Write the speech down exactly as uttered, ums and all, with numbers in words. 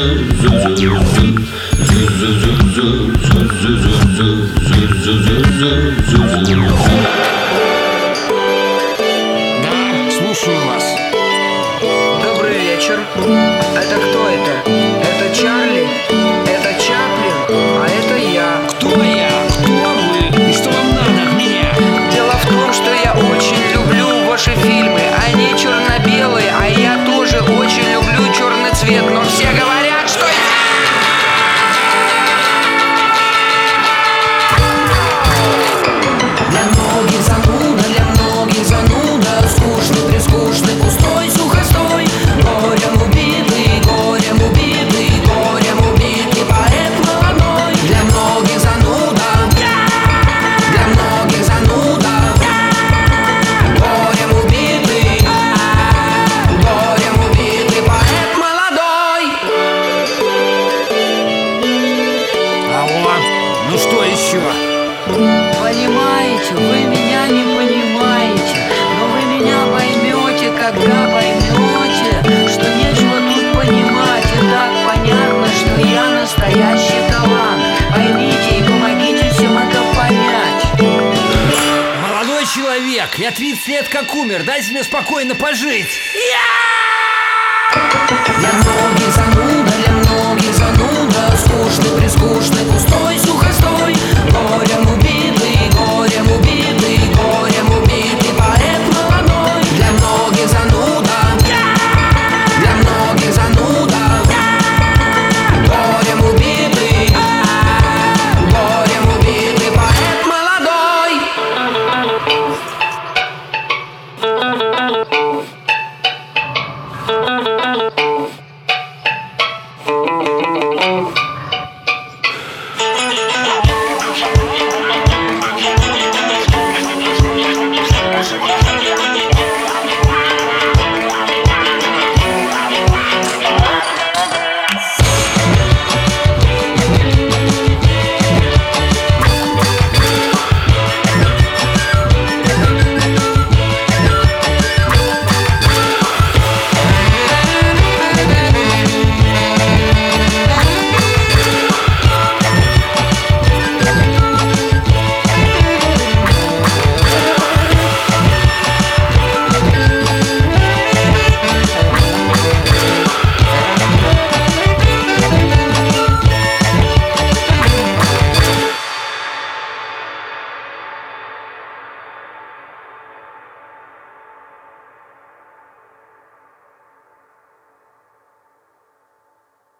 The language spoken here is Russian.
Слушаю вас. Добрый вечер. Это кто это? Это Чарли? Это Чаплин? А это я. Кто я? Кто вы? И что вам надо от меня? Дело в том, что я очень люблю ваши фильмы. Они черно-белые, а я тоже очень люблю черный цвет. Но все говорят, что я... Для многих зануда, для многих зануда, скучный, прискучный, пустой, сухостой. Горем убитый, горем убитый, горем убитый поэт молодой. Для многих зануда, для многих зануда, горем убитый, горем убитый поэт молодой. Алло, ну что еще? Понимаете, вы меня не понимаете, но вы меня поймете, когда поймете, что нечего тут понимать. И так понятно, что я настоящий талант. Поймите и помогите всем это понять. Молодой человек, я тридцать лет как умер, дайте мне спокойно пожить. Для многих зануда, для